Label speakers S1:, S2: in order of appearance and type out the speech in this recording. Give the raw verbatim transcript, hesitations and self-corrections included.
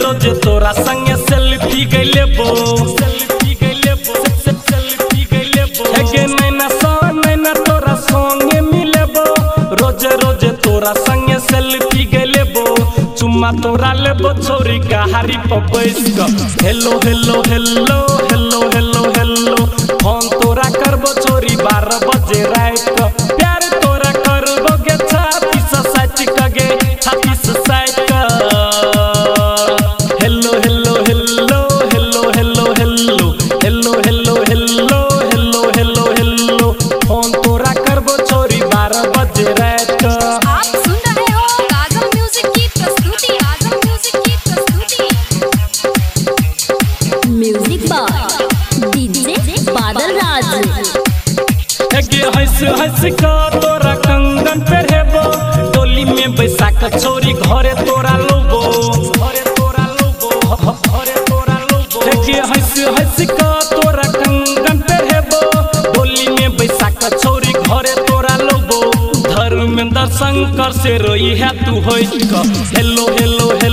S1: रोजे तोरा संगे सेल्फी गइले बो सेल्फी गइले बो सेल्फी गइले बो हेगे नैना सा नैना तोरा संगे मिले बो रोजे रोजे तोरा संगे सेल्फी गइले बो चुम्मा तोरा लेबो छोरी गहारी पर बैस क hello hello hello hello hello hello phone तोरा करबो छोरी बारह बजे रात क प्यार तोरा करबो गे छाती से साइट क गे छाती से साइट क hello hello hello hello hello hello hello hello hello hello hello hello phone तोरा करबो छोरी बारह बजे रात क।
S2: आप सुन रहे हो आगम म्यूजिक की प्रस्तुति आगम म्यूजिक की प्रस्तुति music by DJ Badal Raj.
S1: हेगे हंस हंस का तोरा कंगन पहरेबो डोली में बैसा के छोरी घरे तोरा लोबो घरे तोरा लोबो घरे तोरा लोबो हेगे हंस हंस का तोरा कंगन पहरेबो डोली में बैसा के छोरी घरे तोरा लोबो धर्मेंद्र शंकर से रोई है तू होई क हेलो हेलो